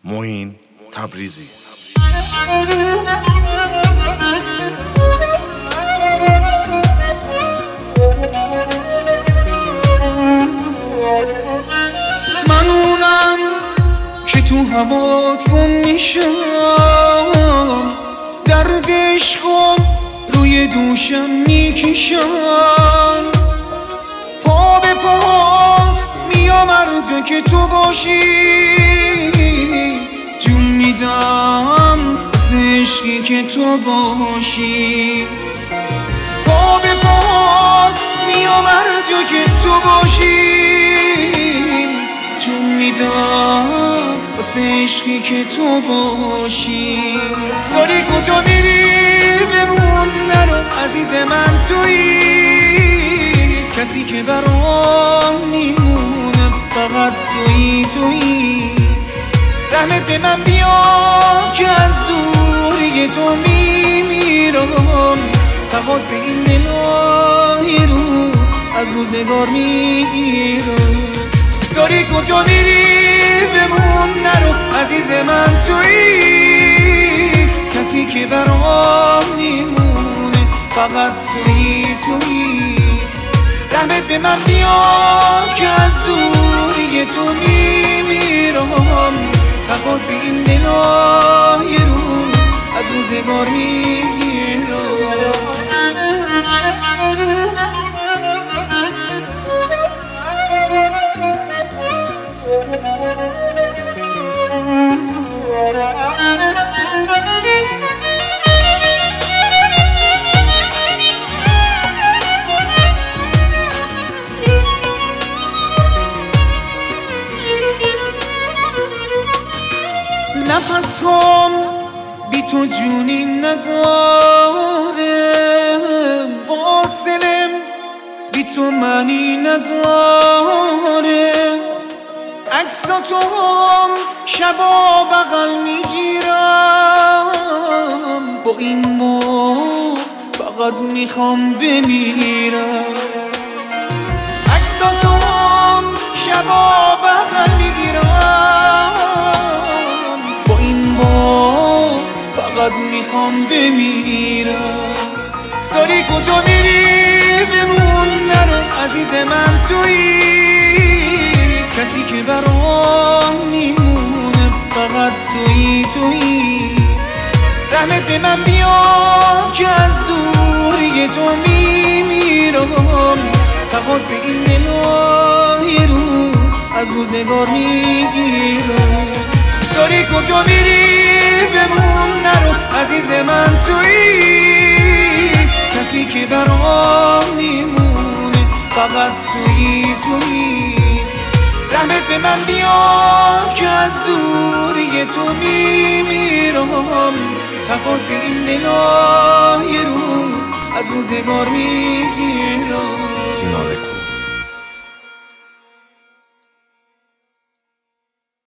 معین تبریزی. من اونم که تو هوات گم میشم، درد عشقم روی دوشم میکشم، پا به پاهات میام هر جا که تو باشی، جون میدم از عشقی که تو باشی، پا به پاهات میام هر جا که تو باشی، جون میدم واسه عشقی که تو باشی. داری کجا میری بمون نرو عزیز من، تویی کسی که برام میمونم، فقط تویی. رحمت به من بیار که از دوری تو میمیرم، تقاس این دلای روز از روزگار میگیرم. داری کجا میری بمون نرو عزیز من، تویی کسی که برام میمونه، فقط تویی. رحمت به من بیار که از دوری تو میمیرم، تقاس این دلای روز از روزگار میگیرم. نفس هم بی تو جونی نداره، فاصلم بی تو معنی نداره، عکساتو هم شبا بغل میگیرم، با این موت فقط میخوام بمیرم، عکساتو هم شبا بغل میگیرم، با این موت فقط میخوام بمیرم. داری کجا میری بمون نرو عزیز من، تویی کسی که برام میمونه، فقط تویی. رحمت به من بیار که از دوری تو میمیرم، تقاس این دلای روز از روزگار میگیرم. داری کجا میری بمون نرو عزیز من، تویی کسی که برام میمونه، فقط تویی. رحمت به من بیار که از دوری تو میمیرم، تقاس این دلای روز از روزگار میگیرم.